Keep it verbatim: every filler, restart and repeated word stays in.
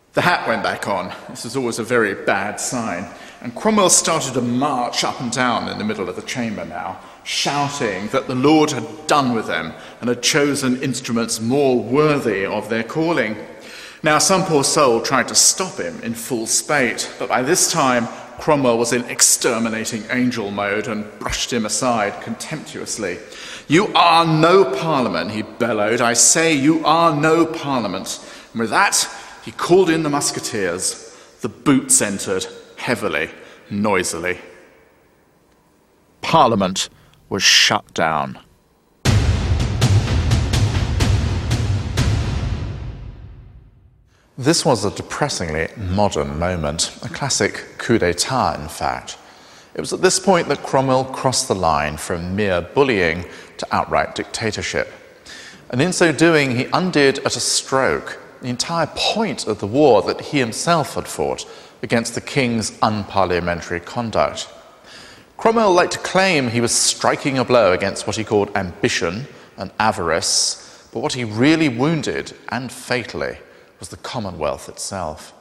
The hat went back on. This was always a very bad sign. And Cromwell started to march up and down in the middle of the chamber now, shouting that the Lord had done with them and had chosen instruments more worthy of their calling. Now, some poor soul tried to stop him in full spate, but by this time, Cromwell was in exterminating angel mode and brushed him aside contemptuously. "You are no parliament," he bellowed. "I say you are no parliament." And with that, he called in the musketeers. The boots entered, heavily, noisily. Parliament was shut down. This was a depressingly modern moment, a classic coup d'etat, in fact. It was at this point that Cromwell crossed the line from mere bullying to outright dictatorship. And in so doing, he undid at a stroke the entire point of the war that he himself had fought against the king's unparliamentary conduct. Cromwell liked to claim he was striking a blow against what he called ambition and avarice, but what he really wounded, and fatally, was the Commonwealth itself.